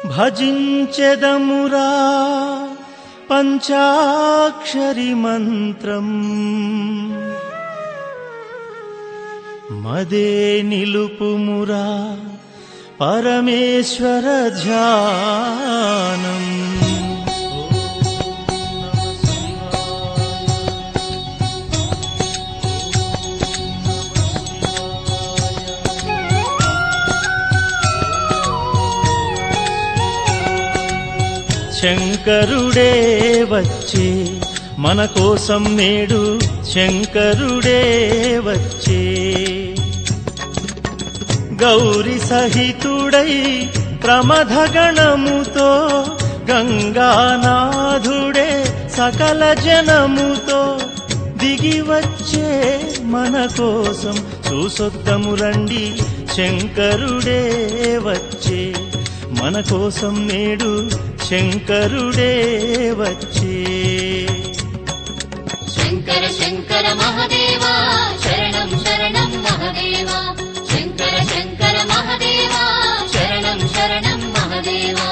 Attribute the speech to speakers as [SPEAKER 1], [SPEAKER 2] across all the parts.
[SPEAKER 1] భజించెదమురా పంచాక్షరి మంత్రం మదే నిలుపుమురా పరమేశ్వర ధ్యానం. శంకరుడే వచ్చే మన కోసం నేడు, శంకరుడే వచ్చే గౌరి సహితుడై ప్రమథగణముతో, గంగానాథుడే సకల జనముతో దిగివచ్చే మన కోసం. చూసొద్దము రండి, శంకరుడే వచ్చే మన కోసం నేడు, శంకరుడే వచ్చే.
[SPEAKER 2] శంకర శంకర మహదేవా శరణం శరణం మహదేవా, శంకర శంకర మహదేవా శరణం శరణం మహదేవా.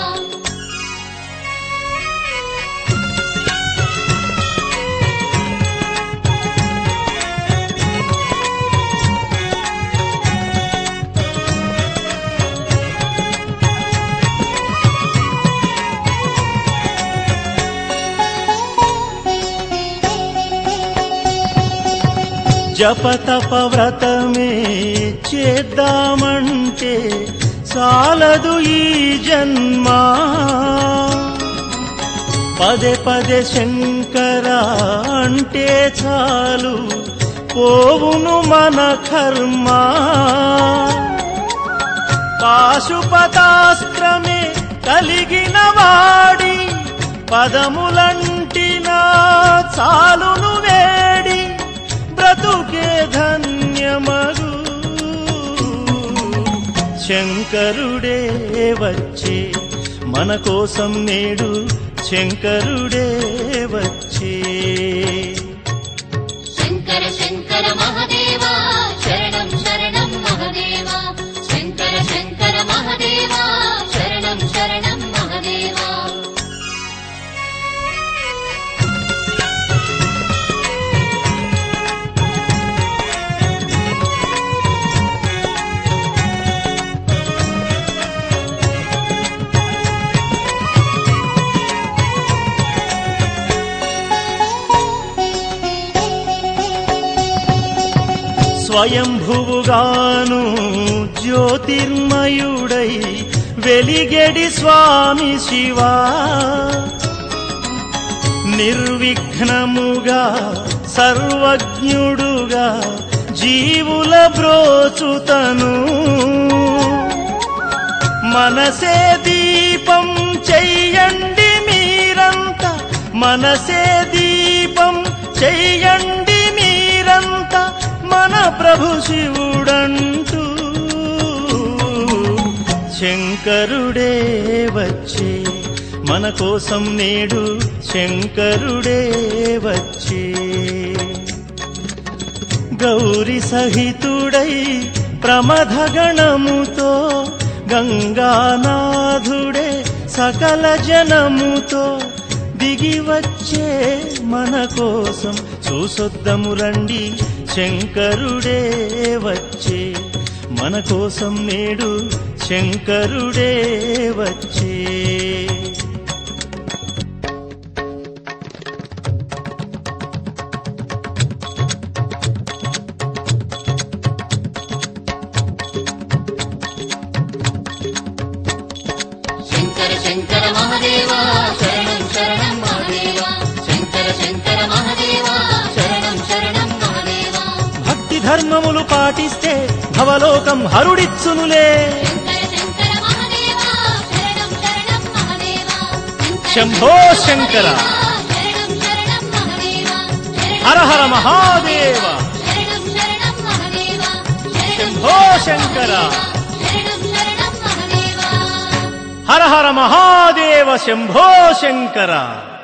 [SPEAKER 1] జపతప వ్రతమే చేద్దామంటే చాలదు ఈ జన్మ, పదే పదే శంకర అంటే చాలు పోవును మన కర్మ. పాశుపతాస్త్రమే కలిగిన వాడి పదములంటినా చాలును వేడి, బ్రతుకే ధన్యమగు. శంకరుడే వచ్చే మన కోసం నేడు, శంకరుడే వచ్చే.
[SPEAKER 2] శంకర శంకర మహదేవా శరణం శరణం మహదేవా, శంకర శంకర మహదేవా శరణం శరణం మహదేవా.
[SPEAKER 1] స్వయంభువుగాను జ్యోతిర్మయుడై వెలిగెడి స్వామి శివా, నిర్విఘ్నముగా సర్వజ్ఞుడుగా జీవుల బ్రోచుతను. మనసే దీపం చెయ్యండి మీరంతా, మనసే దీపం చెయ్యండి మీరంతా మన ప్రభు శివుడంటూ. శంకరుడే వచ్చే మన కోసం నేడు, శంకరుడే వచ్చే గౌరి సహితుడై ప్రమథగణముతో, గంగానాథుడే సకల జనముతో దిగివచ్చే మన కోసం. చూసొద్దము రండి, శంకరుడే వచ్చే మన కోసం నేడు, శంకరుడే వచ్చే.
[SPEAKER 2] శంకర శంకర మహదేవా శరణం శరణం మహదేవా, శంకర శంకర మహదేవా శరణం శరణం మహదేవా.
[SPEAKER 1] భక్తి ధర్మములు పాటిస్తే భవలోకం హరుడిచ్చునులే.
[SPEAKER 2] శంకర శంకర మహదేవా శరణం శరణం మహదేవా,
[SPEAKER 1] శంభో శంకర,
[SPEAKER 2] శరణం శరణం మహదేవా.
[SPEAKER 1] హర హర మహాదేవ,
[SPEAKER 2] శరణం శరణం మహదేవా,
[SPEAKER 1] శంభో శంకర,
[SPEAKER 2] శరణం శరణం మహదేవా.
[SPEAKER 1] హర హర మహాదేవ, శంభో శంకర.